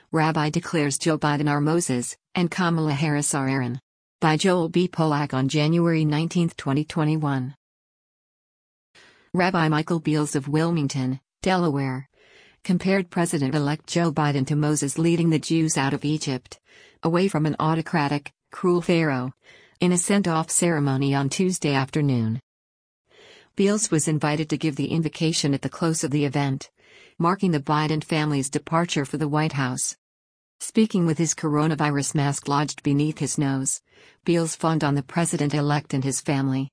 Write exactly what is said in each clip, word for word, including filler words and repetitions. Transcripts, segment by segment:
Rabbi declares Joe Biden are Moses, and Kamala Harris are Aaron. By Joel B. Polak on January nineteenth, twenty twenty-one. Rabbi Michael Beals of Wilmington, Delaware, compared President-elect Joe Biden to Moses leading the Jews out of Egypt, away from an autocratic, cruel Pharaoh, in a send-off ceremony on Tuesday afternoon. Beals was invited to give the invocation at the close of the event, marking the Biden family's departure for the White House. Speaking with his coronavirus mask lodged beneath his nose, Beals fawned on the president-elect and his family.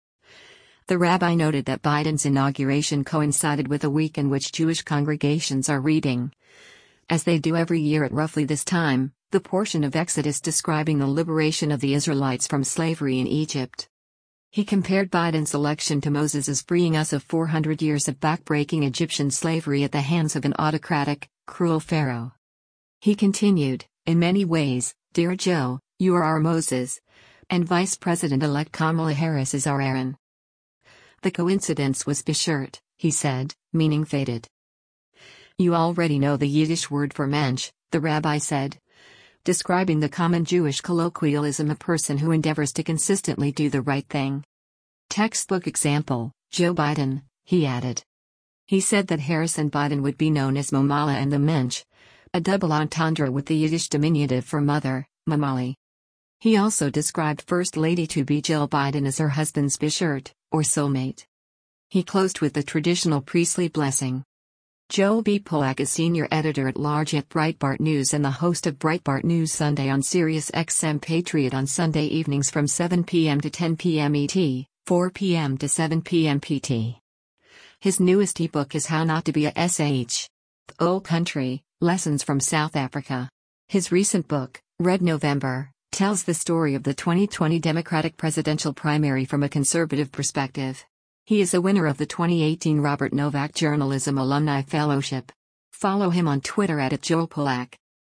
The rabbi noted that Biden's inauguration coincided with a week in which Jewish congregations are reading, as they do every year at roughly this time, the portion of Exodus describing the liberation of the Israelites from slavery in Egypt. He compared Biden's election to Moses' freeing us of four hundred years of backbreaking Egyptian slavery at the hands of an autocratic, cruel Pharaoh. He continued, "In many ways, dear Joe, you are our Moses, and Vice President-elect Kamala Harris is our Aaron." The coincidence was beshert, he said, meaning fated. "You already know the Yiddish word for mensch," the rabbi said, describing the common Jewish colloquialism a person who endeavors to consistently do the right thing. Textbook example, Joe Biden, he added. He said that Harris and Biden would be known as Momala and the Mensch, a double entendre with the Yiddish diminutive for mother, Mamali. He also described First Lady-to-be Jill Biden as her husband's beshert, or soulmate. He closed with the traditional priestly blessing. Joel B. Polak is senior editor-at-large at Breitbart News and the host of Breitbart News Sunday on Sirius X M Patriot on Sunday evenings from seven p m to ten p m E T, four p m to seven p m P T. His newest ebook is How Not to Be a S H. The Old Country, Lessons from South Africa. His recent book, Red November, tells the story of the twenty twenty Democratic presidential primary from a conservative perspective. He is a winner of the twenty eighteen Robert Novak Journalism Alumni Fellowship. Follow him on Twitter at Joel Polak.